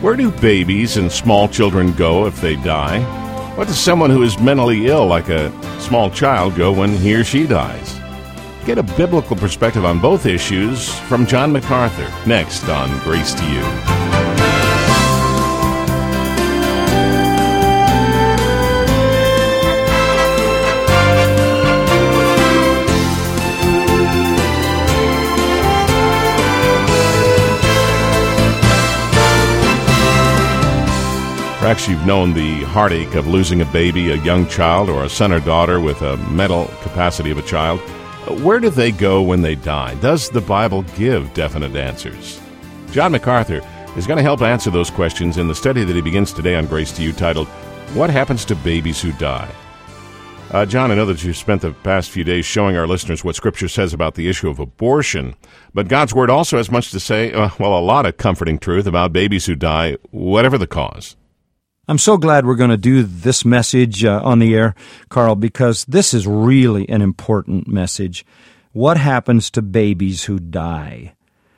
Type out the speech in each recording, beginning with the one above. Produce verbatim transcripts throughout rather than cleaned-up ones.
Where do babies and small children go if they die? What does someone who is mentally ill, like a small child, go when he or she dies? Get a biblical perspective on both issues from John MacArthur, next on Grace to You. Perhaps you've known the heartache of losing a baby, a young child, or a son or daughter with a mental capacity of a child. Where do they go when they die? Does the Bible give definite answers? John MacArthur is going to help answer those questions in the study that he begins today on Grace to You, titled, What Happens to Babies Who Die? Uh, John, I know that you've spent the past few days showing our listeners what Scripture says about the issue of abortion, but God's Word also has much to say, uh, well, a lot of comforting truth about babies who die, whatever the cause. I'm so glad we're going to do this message uh, on the air, Carl, because this is really an important message. What happens to babies who die?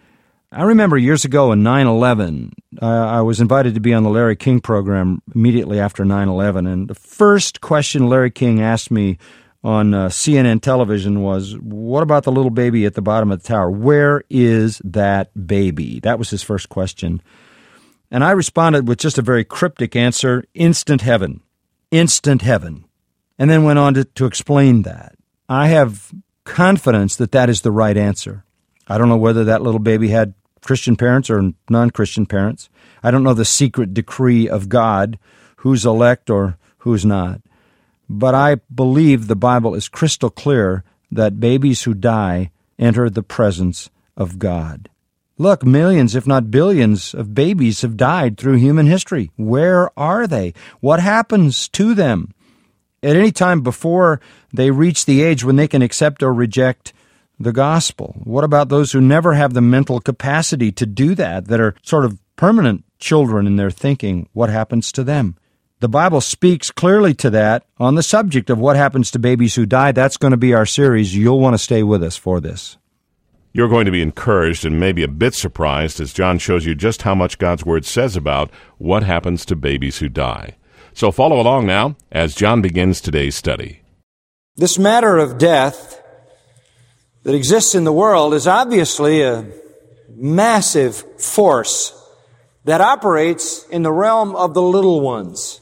I remember years ago in nine eleven, uh, I was invited to be on the Larry King program immediately after nine eleven, and the first question Larry King asked me on uh, C N N television was, what about the little baby at the bottom of the tower? Where is that baby? That was his first question. And I responded with just a very cryptic answer, instant heaven, instant heaven, and then went on to, to explain that. I have confidence that that is the right answer. I don't know whether that little baby had Christian parents or non-Christian parents. I don't know the secret decree of God, who's elect or who's not. But I believe the Bible is crystal clear that babies who die enter the presence of God. Look, millions, if not billions, of babies have died through human history. Where are they? What happens to them? At any time before they reach the age when they can accept or reject the gospel? What about those who never have the mental capacity to do that, that are sort of permanent children in their thinking? What happens to them? The Bible speaks clearly to that on the subject of what happens to babies who die. That's going to be our series. You'll want to stay with us for this. You're going to be encouraged and maybe a bit surprised as John shows you just how much God's Word says about what happens to babies who die. So follow along now as John begins today's study. This matter of death that exists in the world is obviously a massive force that operates in the realm of the little ones.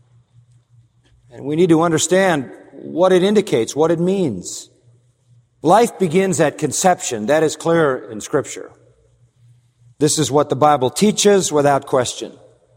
And we need to understand what it indicates, what it means. Life begins at conception. That is clear in Scripture. This is what the Bible teaches without question.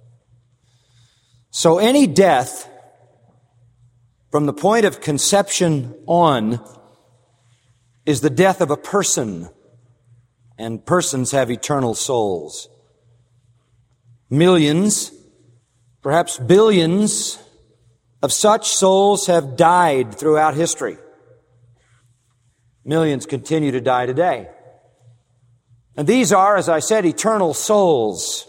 So any death from the point of conception on is the death of a person, and persons have eternal souls. Millions, perhaps billions, of such souls have died throughout history. Millions continue to die today. And these are, as I said, eternal souls.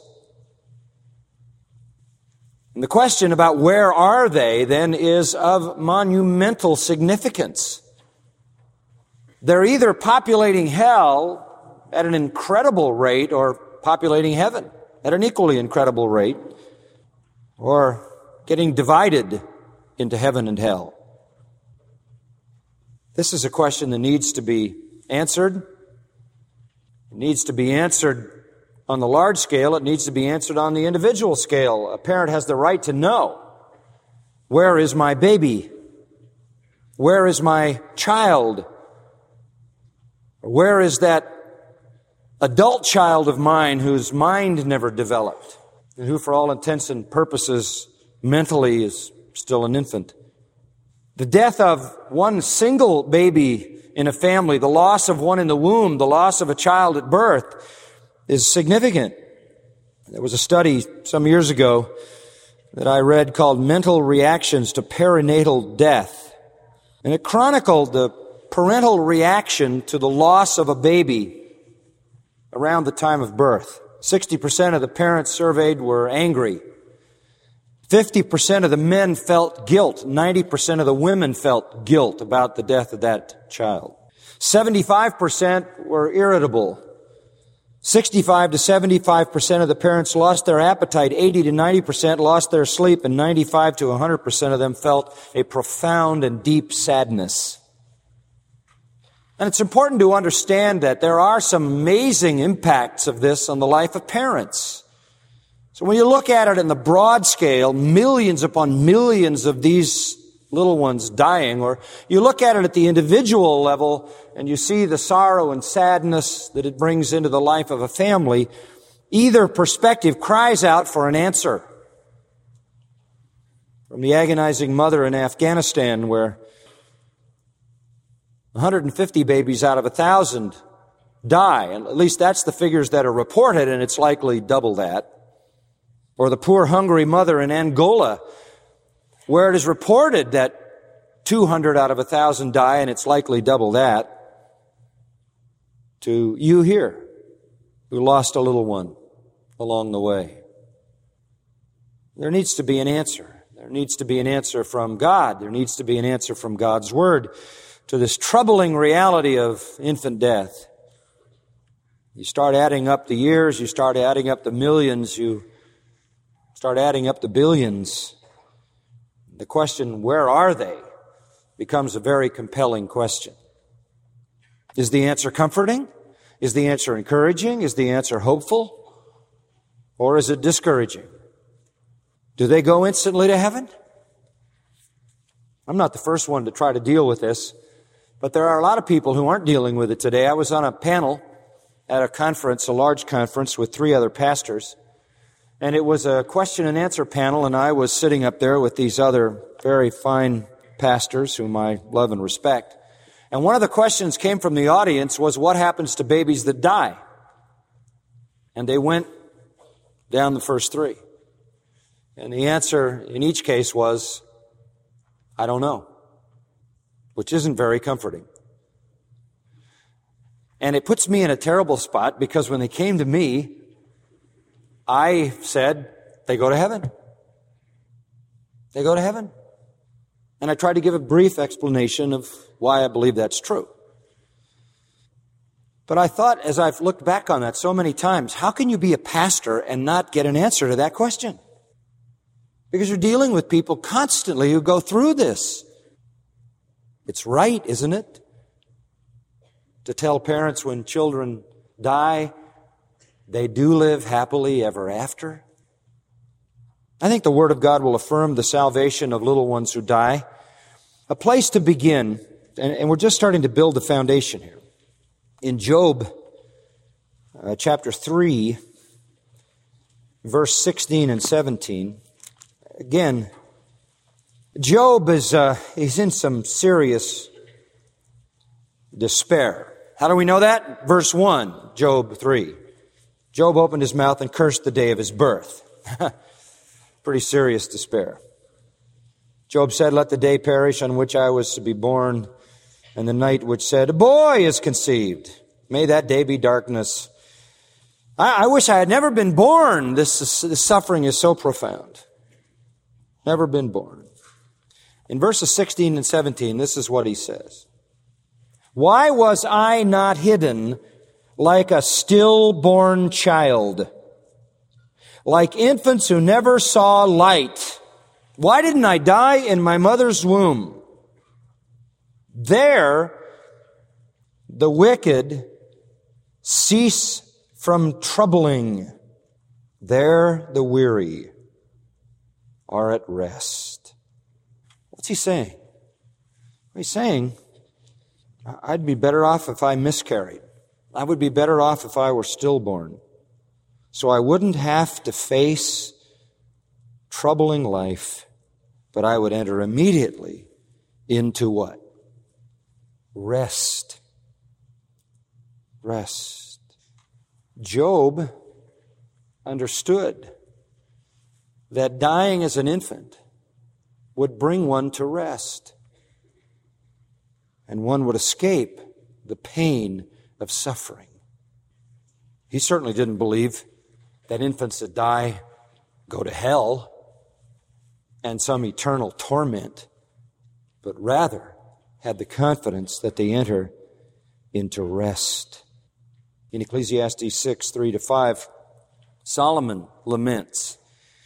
And the question about where are they, then, is of monumental significance. They're either populating hell at an incredible rate or populating heaven at an equally incredible rate, or getting divided into heaven and hell. This is a question that needs to be answered. It needs to be answered on the large scale. It needs to be answered on the individual scale. A parent has the right to know, where is my baby? Where is my child? Where is that adult child of mine whose mind never developed and who, for all intents and purposes, mentally is still an infant? The death of one single baby in a family, the loss of one in the womb, the loss of a child at birth is significant. There was a study some years ago that I read called Mental Reactions to Perinatal Death. And it chronicled the parental reaction to the loss of a baby around the time of birth. sixty percent of the parents surveyed were angry. fifty percent of the men felt guilt. ninety percent of the women felt guilt about the death of that child. seventy-five percent were irritable. sixty-five to seventy-five percent of the parents lost their appetite, eighty to ninety percent lost their sleep, and ninety-five to one hundred percent of them felt a profound and deep sadness. And it's important to understand that there are some amazing impacts of this on the life of parents. So when you look at it in the broad scale, millions upon millions of these little ones dying, or you look at it at the individual level and you see the sorrow and sadness that it brings into the life of a family, either perspective cries out for an answer. From the agonizing mother in Afghanistan, where one hundred fifty babies out of one thousand die, and at least that's the figures that are reported, and it's likely double that. Or the poor hungry mother in Angola, where it is reported that two hundred out of one thousand die, and it's likely double that. To you here, who lost a little one along the way. There needs to be an answer. There needs to be an answer from God. There needs to be an answer from God's Word to this troubling reality of infant death. You start adding up the years, you start adding up the millions, you start adding up the billions. The question, where are they, becomes a very compelling question. Is the answer comforting? Is the answer encouraging? Is the answer hopeful? Or is it discouraging? Do they go instantly to heaven? I'm not the first one to try to deal with this, but there are a lot of people who aren't dealing with it today. I was on a panel at a conference, a large conference, with three other pastors. And it was a question and answer panel, and I was sitting up there with these other very fine pastors whom I love and respect. And one of the questions came from the audience was, what happens to babies that die? And they went down the first three. And the answer in each case was, I don't know, which isn't very comforting. And it puts me in a terrible spot, because when they came to me, I said, they go to heaven. They go to heaven. And I tried to give a brief explanation of why I believe that's true. But I thought, as I've looked back on that so many times, how can you be a pastor and not get an answer to that question? Because you're dealing with people constantly who go through this. It's right, isn't it, to tell parents when children die, they do live happily ever after? I think the Word of God will affirm the salvation of little ones who die. A place to begin, and, and we're just starting to build the foundation here. In Job, uh, chapter three, verse sixteen and seventeen, again, Job is uh, he's in some serious despair. How do we know that? Verse one, Job three. Job opened his mouth and cursed the day of his birth. Pretty serious despair. Job said, let the day perish on which I was to be born, and the night which said, a boy is conceived. May that day be darkness. I, I wish I had never been born. This, this suffering is so profound. Never been born. In verses sixteen and seventeen, this is what he says. Why was I not hidden like a stillborn child, like infants who never saw light? Why didn't I die in my mother's womb? There, the wicked cease from troubling. There, the weary are at rest. What's he saying? He's saying, I'd be better off if I miscarried. I would be better off if I were stillborn. So I wouldn't have to face troubling life, but I would enter immediately into what? Rest. Rest. Job understood that dying as an infant would bring one to rest, and one would escape the pain of suffering. He certainly didn't believe that infants that die go to hell and some eternal torment, but rather had the confidence that they enter into rest. In Ecclesiastes six, three to five, Solomon laments.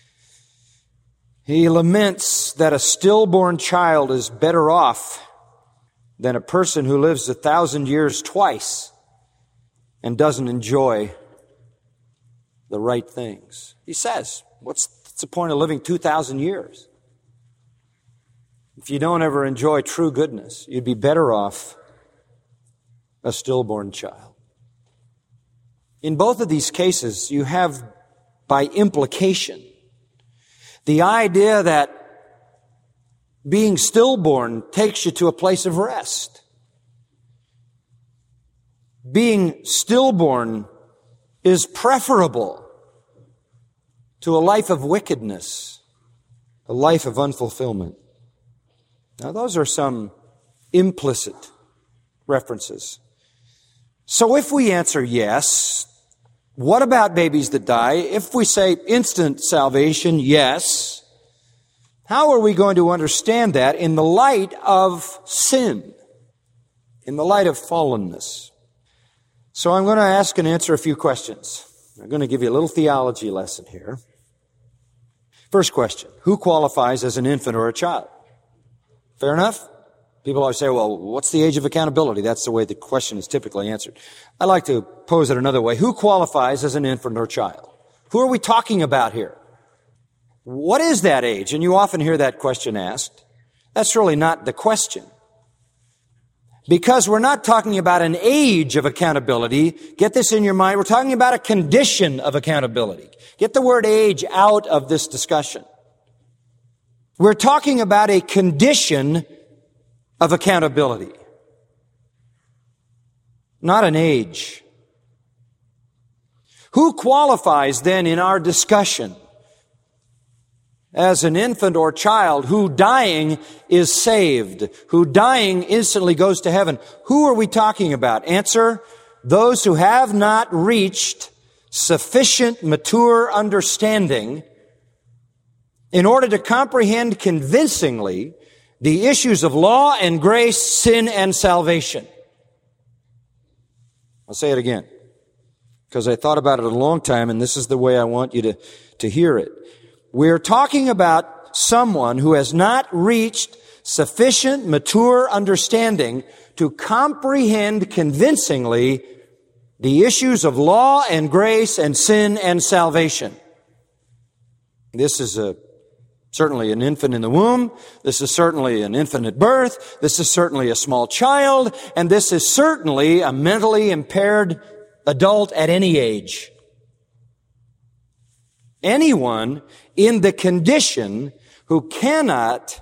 He laments that a stillborn child is better off than a person who lives a thousand years twice and doesn't enjoy the right things. He says, what's, what's the point of living two thousand years? If you don't ever enjoy true goodness, you'd be better off a stillborn child. In both of these cases, you have, by implication, the idea that being stillborn takes you to a place of rest. Being stillborn is preferable to a life of wickedness, a life of unfulfillment. Now, those are some implicit references. So if we answer yes, what about babies that die? If we say instant salvation, yes, how are we going to understand that in the light of sin, in the light of fallenness? So I'm going to ask and answer a few questions. I'm going to give you a little theology lesson here. First question, who qualifies as an infant or a child? Fair enough? People always say, well, what's the age of accountability? That's the way the question is typically answered. I like to pose it another way. Who qualifies as an infant or child? Who are we talking about here? What is that age? And you often hear that question asked. That's really not the question. Because we're not talking about an age of accountability. Get this in your mind. We're talking about a condition of accountability. Get the word age out of this discussion. We're talking about a condition of accountability, not an age. Who qualifies then in our discussion as an infant or child who dying is saved, who dying instantly goes to heaven? Who are we talking about? Answer, those who have not reached sufficient mature understanding in order to comprehend convincingly the issues of law and grace, sin and salvation. I'll say it again, because I thought about it a long time, and this is the way I want you to, to hear it. We're talking about someone who has not reached sufficient mature understanding to comprehend convincingly the issues of law and grace and sin and salvation. This is a certainly an infant in the womb. This is certainly an infant at birth. This is certainly a small child. And this is certainly a mentally impaired adult at any age. Anyone in the condition who cannot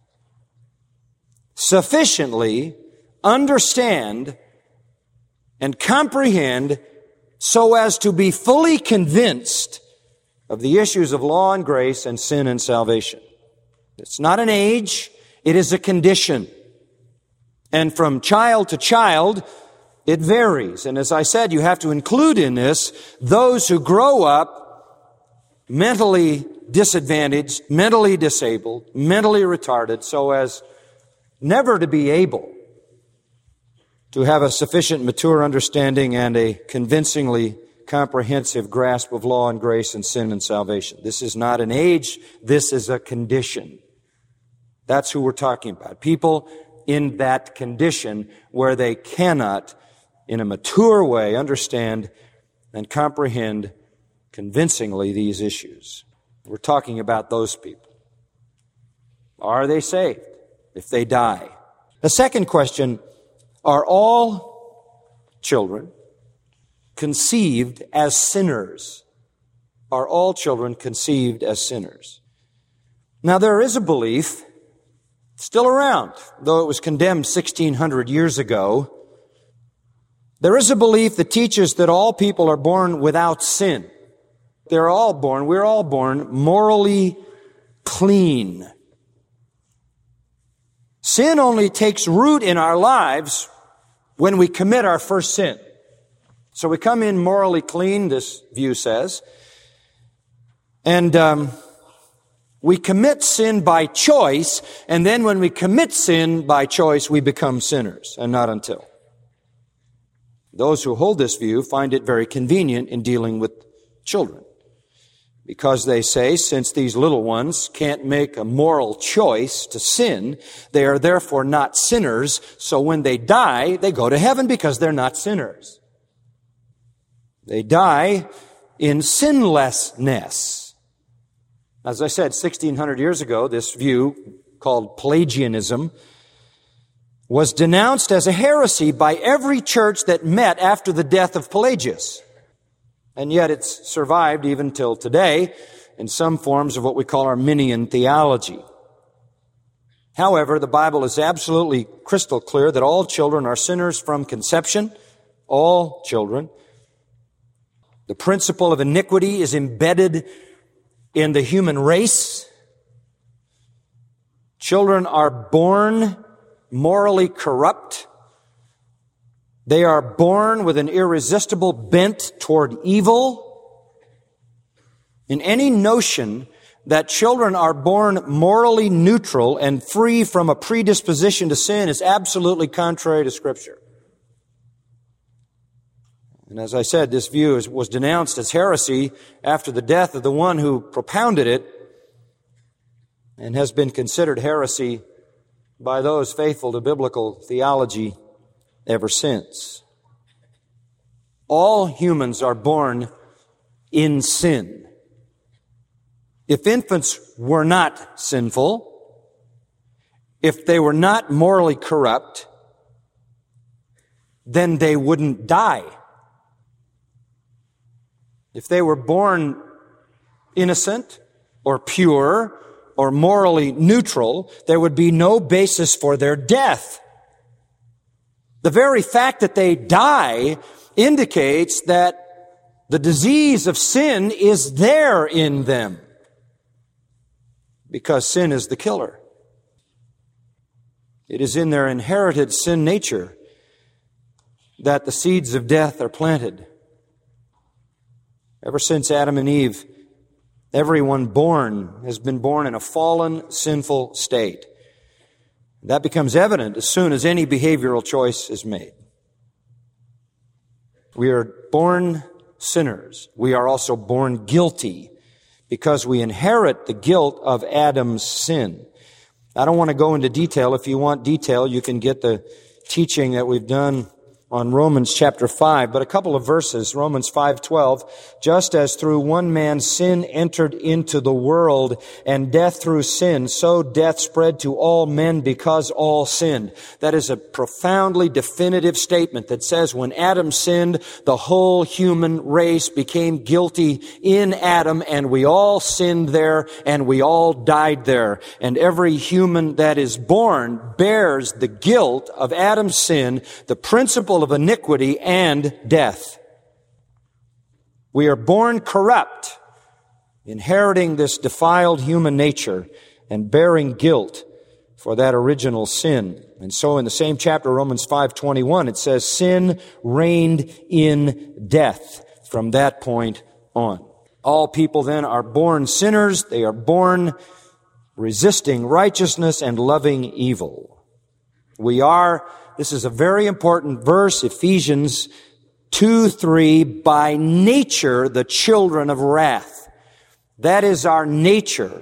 sufficiently understand and comprehend so as to be fully convinced of the issues of law and grace and sin and salvation. It's not an age, it is a condition. And from child to child, it varies. And as I said, you have to include in this those who grow up mentally disadvantaged, mentally disabled, mentally retarded, so as never to be able to have a sufficient mature understanding and a convincingly comprehensive grasp of law and grace and sin and salvation. This is not an age, this is a condition. That's who we're talking about. People in that condition where they cannot, in a mature way, understand and comprehend convincingly these issues. We're talking about those people. Are they saved if they die? The second question, are all children conceived as sinners? Are all children conceived as sinners? Now, there is a belief still around, though it was condemned sixteen hundred years ago. There is a belief that teaches that all people are born without sin. They're all born, we're all born morally clean. Sin only takes root in our lives when we commit our first sin. So we come in morally clean, this view says, and um, we commit sin by choice, and then when we commit sin by choice, we become sinners, and not until. Those who hold this view find it very convenient in dealing with children, because they say, since these little ones can't make a moral choice to sin, they are therefore not sinners, so when they die, they go to heaven because they're not sinners. They die in sinlessness. As I said, sixteen hundred years ago, this view, called Pelagianism, was denounced as a heresy by every church that met after the death of Pelagius. And yet it's survived even till today in some forms of what we call Arminian theology. However, the Bible is absolutely crystal clear that all children are sinners from conception. All children. The principle of iniquity is embedded in the human race. Children are born morally corrupt. They are born with an irresistible bent toward evil. In any notion that children are born morally neutral and free from a predisposition to sin is absolutely contrary to Scripture. And as I said, this view is, was denounced as heresy after the death of the one who propounded it, and has been considered heresy by those faithful to biblical theology ever since. All humans are born in sin. If infants were not sinful, if they were not morally corrupt, then they wouldn't die. If they were born innocent or pure or morally neutral, there would be no basis for their death. The very fact that they die indicates that the disease of sin is there in them, because sin is the killer. It is in their inherited sin nature that the seeds of death are planted. Ever since Adam and Eve, everyone born has been born in a fallen, sinful state. That becomes evident as soon as any behavioral choice is made. We are born sinners. We are also born guilty because we inherit the guilt of Adam's sin. I don't want to go into detail. If you want detail, you can get the teaching that we've done on Romans chapter five, but a couple of verses, Romans five twelve, just as through one man sin entered into the world, and death through sin, so death spread to all men because all sinned. That is a profoundly definitive statement that says when Adam sinned, the whole human race became guilty in Adam, and we all sinned there, and we all died there. And every human that is born bears the guilt of Adam's sin, the principle of iniquity and death. We are born corrupt, inheriting this defiled human nature and bearing guilt for that original sin. And so in the same chapter, Romans five twenty-one, it says, sin reigned in death from that point on. All people then are born sinners. They are born resisting righteousness and loving evil. We are This is a very important verse, Ephesians two three, by nature the children of wrath. That is our nature.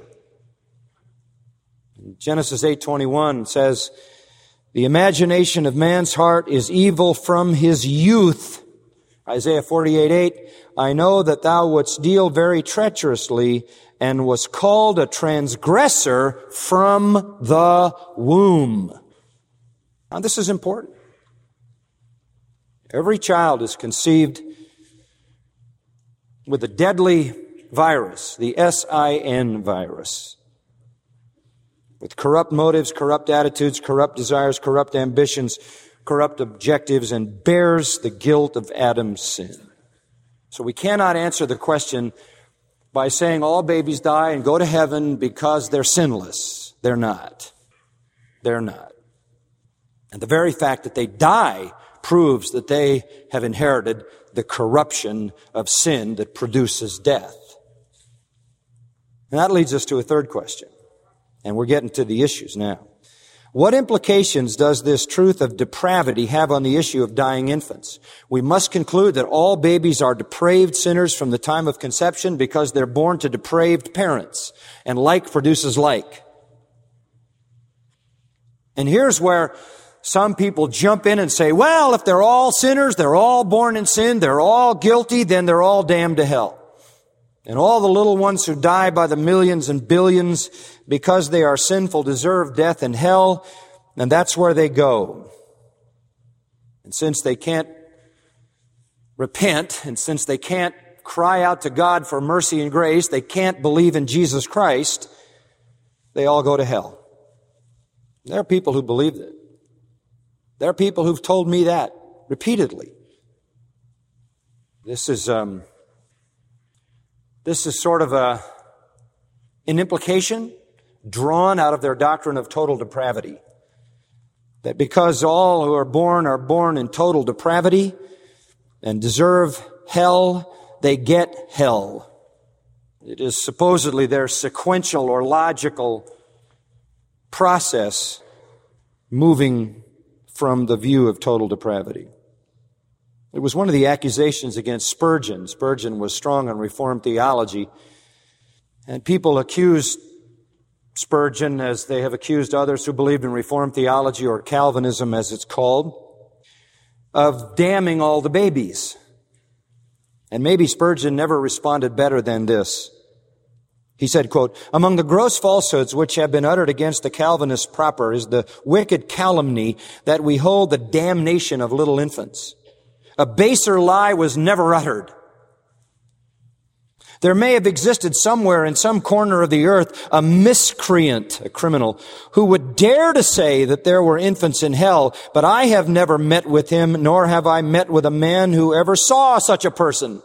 Genesis eight twenty-one says, the imagination of man's heart is evil from his youth. Isaiah forty-eight eight, I know that thou wouldst deal very treacherously and was called a transgressor from the womb. Now, this is important. Every child is conceived with a deadly virus, the S I N virus, with corrupt motives, corrupt attitudes, corrupt desires, corrupt ambitions, corrupt objectives, and bears the guilt of Adam's sin. So we cannot answer the question by saying all babies die and go to heaven because they're sinless. They're not. They're not. And the very fact that they die proves that they have inherited the corruption of sin that produces death. And that leads us to a third question. And we're getting to the issues now. What implications does this truth of depravity have on the issue of dying infants? We must conclude that all babies are depraved sinners from the time of conception because they're born to depraved parents, and like produces like. And here's where some people jump in and say, well, if they're all sinners, they're all born in sin, they're all guilty, then they're all damned to hell. And all the little ones who die by the millions and billions because they are sinful deserve death and hell, and that's where they go. And since they can't repent, and since they can't cry out to God for mercy and grace, they can't believe in Jesus Christ, they all go to hell. There are people who believe that. There are people who've told me that repeatedly. This is... um. This is sort of a, an implication drawn out of their doctrine of total depravity. That because all who are born are born in total depravity and deserve hell, they get hell. It is supposedly their sequential or logical process moving from the view of total depravity. It was one of the accusations against Spurgeon. Spurgeon was strong on Reformed theology, and people accused Spurgeon, as they have accused others who believed in Reformed theology, or Calvinism as it's called, of damning all the babies. And maybe Spurgeon never responded better than this. He said, quote, among the gross falsehoods which have been uttered against the Calvinists proper is the wicked calumny that we hold the damnation of little infants. A baser lie was never uttered. There may have existed somewhere in some corner of the earth a miscreant, a criminal, who would dare to say that there were infants in hell, but I have never met with him, nor have I met with a man who ever saw such a person.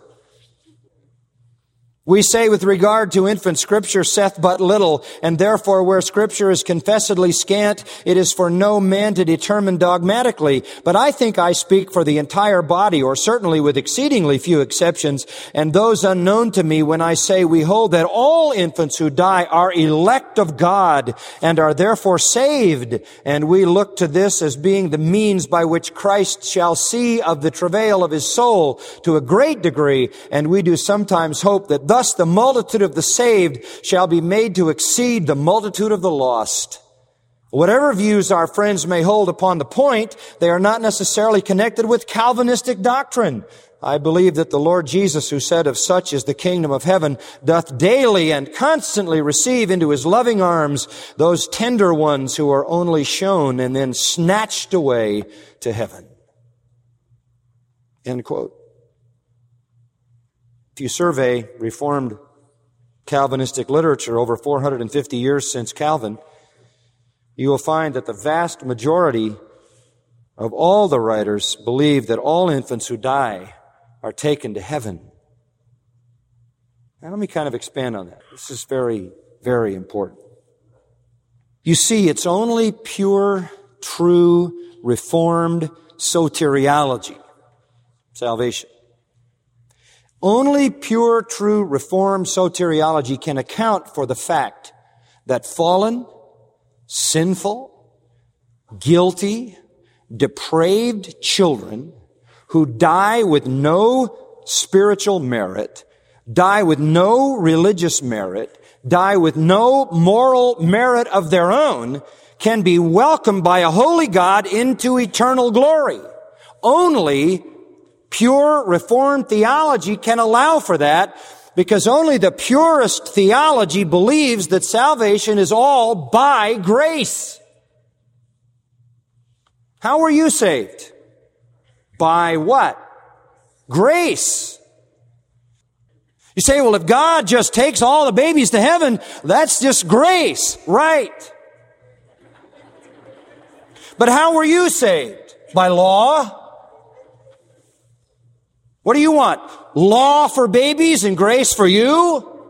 We say with regard to infant Scripture saith but little, and therefore where Scripture is confessedly scant, it is for no man to determine dogmatically. But I think I speak for the entire body, or certainly with exceedingly few exceptions, and those unknown to me when I say we hold that all infants who die are elect of God, and are therefore saved, and we look to this as being the means by which Christ shall see of the travail of his soul to a great degree, and we do sometimes hope that thus the multitude of the saved shall be made to exceed the multitude of the lost. Whatever views our friends may hold upon the point, they are not necessarily connected with Calvinistic doctrine. I believe that the Lord Jesus, who said of such is the kingdom of heaven, doth daily and constantly receive into his loving arms those tender ones who are only shown and then snatched away to heaven. End quote. If you survey Reformed Calvinistic literature over four hundred fifty years since Calvin, you will find that the vast majority of all the writers believe that all infants who die are taken to heaven. Now let me kind of expand on that. This is very, very important. You see, it's only pure, true, Reformed soteriology, salvation. Only pure, true, Reformed soteriology can account for the fact that fallen, sinful, guilty, depraved children who die with no spiritual merit, die with no religious merit, die with no moral merit of their own, can be welcomed by a holy God into eternal glory. Only pure Reformed theology can allow for that, because only the purest theology believes that salvation is all by grace. How were you saved? By what? Grace. You say, well, if God just takes all the babies to heaven, that's just grace. Right. But how were you saved? By law? What do you want? Law for babies and grace for you?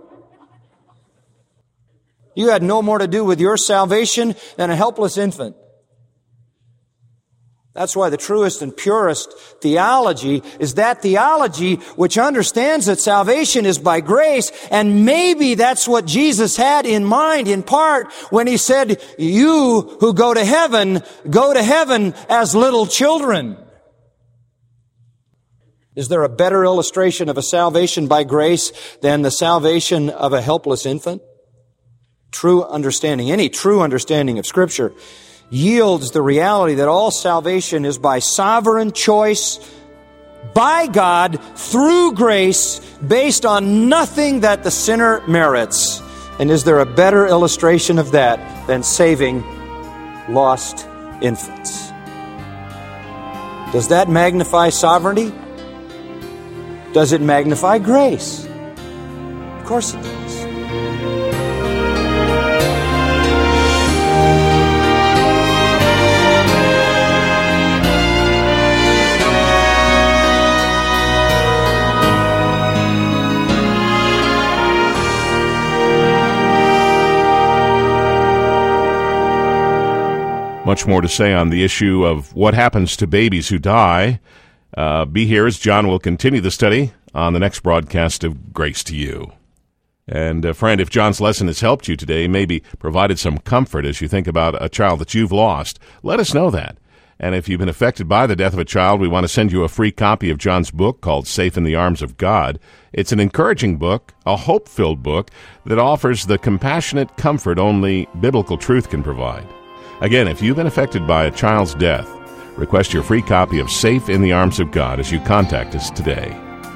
You had no more to do with your salvation than a helpless infant. That's why the truest and purest theology is that theology which understands that salvation is by grace, and maybe that's what Jesus had in mind in part when he said, you who go to heaven, go to heaven as little children. Is there a better illustration of a salvation by grace than the salvation of a helpless infant? True understanding, any true understanding of Scripture yields the reality that all salvation is by sovereign choice, by God, through grace, based on nothing that the sinner merits. And is there a better illustration of that than saving lost infants? Does that magnify sovereignty? Does it magnify grace? Of course it does. Much more to say on the issue of what happens to babies who die. Uh, be here as John will continue the study on the next broadcast of Grace to You. And, uh, friend, if John's lesson has helped you today, maybe provided some comfort as you think about a child that you've lost, let us know that. And if you've been affected by the death of a child, we want to send you a free copy of John's book called Safe in the Arms of God. It's an encouraging book, a hope-filled book that offers the compassionate comfort only biblical truth can provide. Again, if you've been affected by a child's death, request your free copy of Safe in the Arms of God as you contact us today.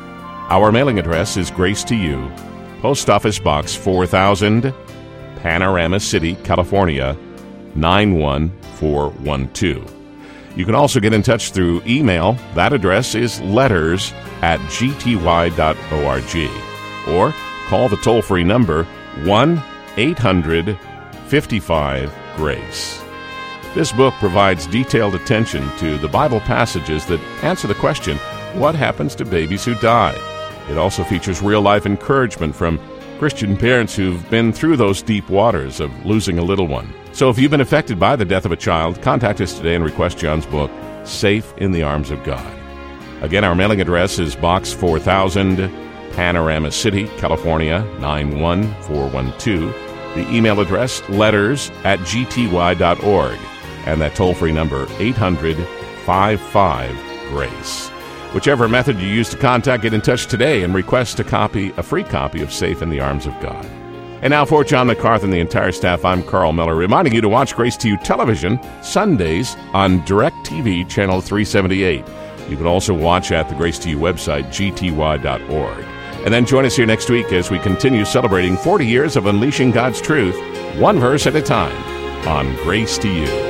Our mailing address is Grace to You, Post Office Box four thousand, Panorama City, California, nine one four one two. You can also get in touch through email. That address is letters at g t y dot org. Or call the toll-free number one eight hundred fifty-five GRACE. This book provides detailed attention to the Bible passages that answer the question, what happens to babies who die? It also features real-life encouragement from Christian parents who've been through those deep waters of losing a little one. So if you've been affected by the death of a child, contact us today and request John's book, Safe in the Arms of God. Again, our mailing address is Box four thousand, Panorama City, California, nine one four one two. The email address, letters at g t y dot org. And that toll-free number, eight hundred fifty-five GRACE. Whichever method you use to contact, get in touch today and request a copy, a free copy of Safe in the Arms of God. And now for John MacArthur and the entire staff, I'm Carl Miller, reminding you to watch Grace to You television Sundays on DirecTV Channel three seventy-eight. You can also watch at the Grace to You website, g t y dot org. And then join us here next week as we continue celebrating forty years of unleashing God's truth, one verse at a time, on Grace to You.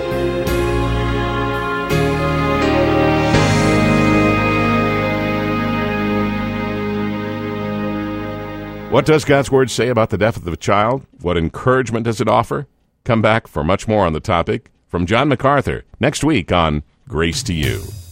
What does God's Word say about the death of a child? What encouragement does it offer? Come back for much more on the topic from John MacArthur next week on Grace to You.